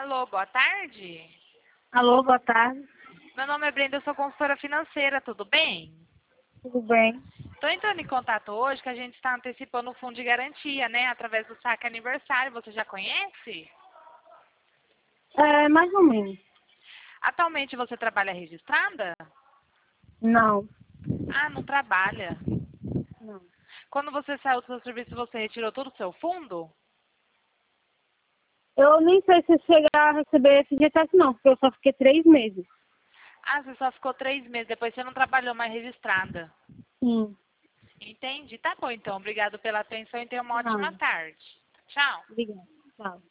Alô, boa tarde. Alô, boa tarde. Meu nome é Brenda, eu sou consultora financeira, tudo bem? Tudo bem? Estou entrando em contato hoje que a gente está antecipando o fundo de garantia, né? Através do saque aniversário. Você já conhece? Mais ou menos. Atualmente você trabalha registrada? Não. Ah, não trabalha. Não. Quando você saiu do seu serviço, você retirou todo o seu fundo? Eu nem sei se chegar a receber FGTS não, porque eu só fiquei 3 meses. Ah, você só ficou 3 meses, depois você não trabalhou mais registrada. Sim. Entendi. Tá bom, então. Obrigado pela atenção e tenha uma ótima Não. tarde. Tchau. Obrigada. Tchau.